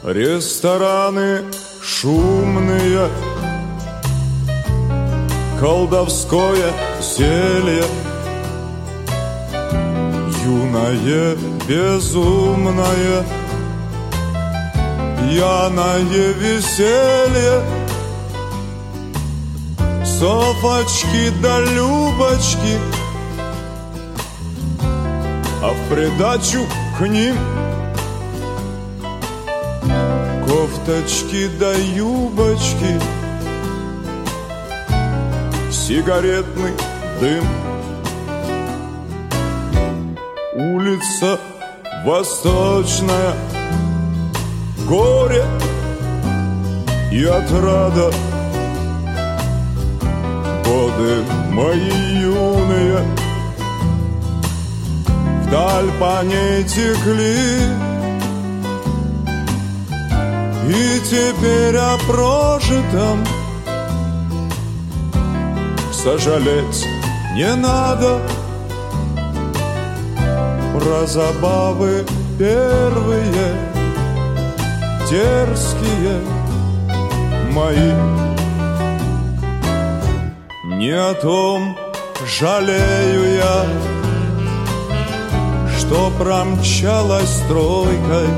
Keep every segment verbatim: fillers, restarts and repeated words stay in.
Рестораны шумные, колдовское зелье, юное, безумное, пьяное веселье, Софочки да Любочки, а в придачу к ним кофточки да юбочки, сигаретный дым. Улица Восточная, горе и отрада. Годы мои юные вдаль по ней текли, и теперь о прожитом сожалеть не надо. Про забавы первые, дерзкие мои, не о том жалею я, что промчалась тройкой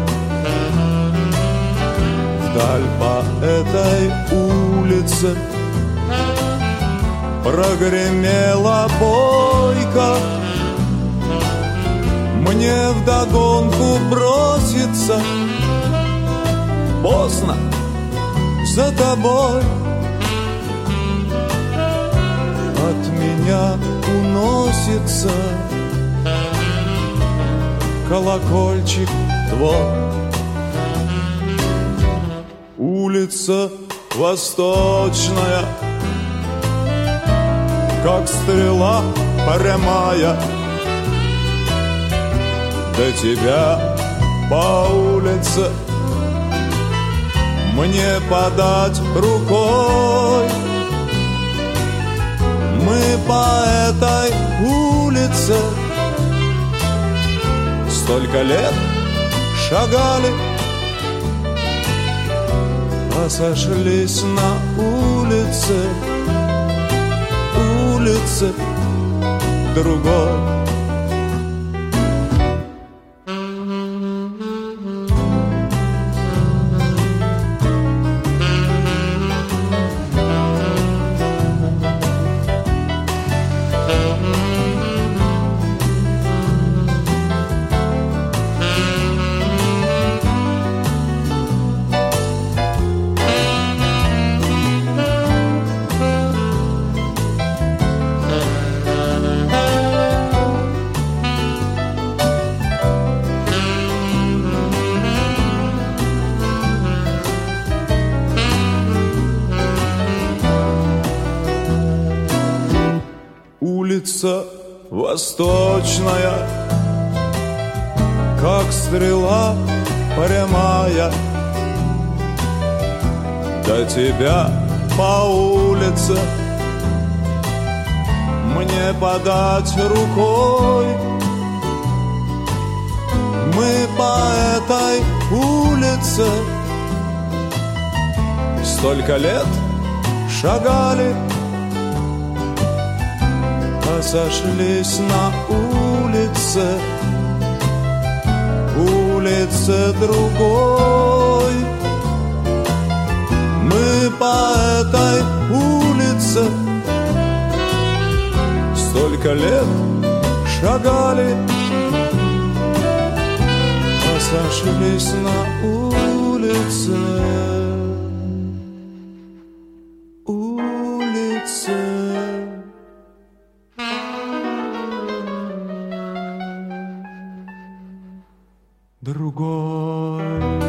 вдаль по этой улице, прогремела бойко. Мне вдогонку броситься поздно за тобой. От меня уносится колокольчик твой. Улица Восточная, как стрела прямая, до тебя по улице мне подать рукой. Мы по этой улице столько лет шагали, а сошлись на улице, улице другой. Улица Восточная, как стрела прямая, до тебя по улице мне подать рукой. Мы по этой улице столько лет шагали, а сошлись на улице, улице другой. Мы по этой улице столько лет шагали, а сошлись на улице, улице другой.